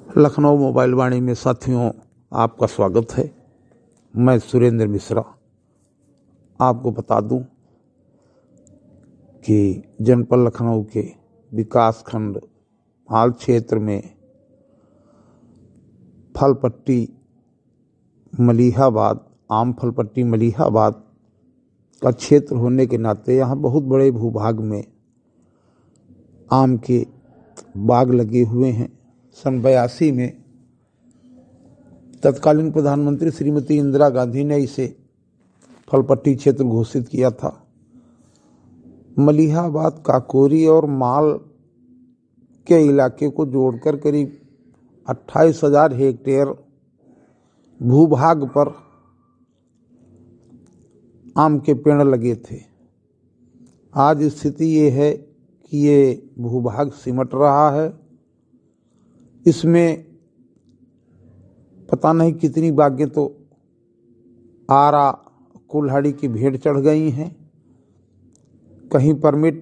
Lucknow mobile वाणी में साथियों आपका स्वागत है। मैं सुरेंद्र मिश्रा आपको बता दूं कि जनपद लखनऊ के विकास खंड हाल क्षेत्र में फलपट्टी मलिहाबाद आम फलपट्टी मलिहाबाद का क्षेत्र होने के नाते यहाँ बहुत बड़े भूभाग में आम के बाग लगे हुए हैं। सन 82 में तत्कालीन प्रधानमंत्री श्रीमती इंदिरा गांधी ने इसे फलपट्टी क्षेत्र घोषित किया था। मलिहाबाद, काकोरी और माल के इलाके को जोड़कर करीब 28,000 हेक्टेयर भूभाग पर आम के पेड़ लगे थे। आज स्थिति ये है कि ये भूभाग सिमट रहा है। इसमें पता नहीं कितनी बागें तो आरा कुल्हाड़ी की भेंट चढ़ गई हैं। कहीं परमिट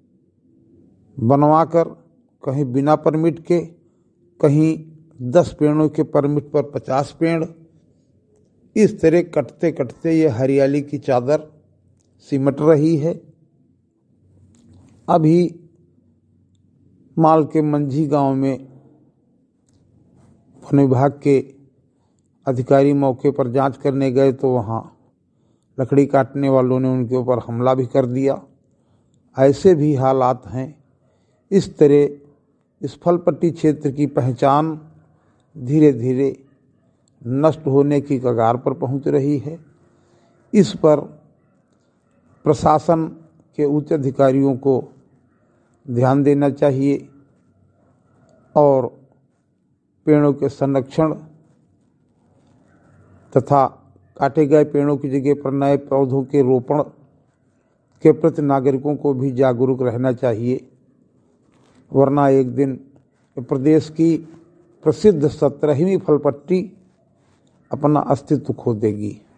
बनवाकर, कहीं बिना परमिट के, कहीं 10 पेड़ों के परमिट पर 50 पेड़। इस तरह कटते कटते ये हरियाली की चादर सिमट रही है। अभी माल के मंझी गांव में वन विभाग के अधिकारी मौके पर जांच करने गए तो वहाँ लकड़ी काटने वालों ने उनके ऊपर हमला भी कर दिया। ऐसे भी हालात हैं। इस तरह इस फलपट्टी क्षेत्र की पहचान धीरे धीरे नष्ट होने की कगार पर पहुंच रही है। इस पर प्रशासन के उच्च अधिकारियों को ध्यान देना चाहिए और पेड़ों के संरक्षण तथा काटे गए पेड़ों की जगह पर नए पौधों के रोपण के प्रति नागरिकों को भी जागरूक रहना चाहिए, वरना एक दिन प्रदेश की प्रसिद्ध 17वीं फलपट्टी अपना अस्तित्व खो देगी।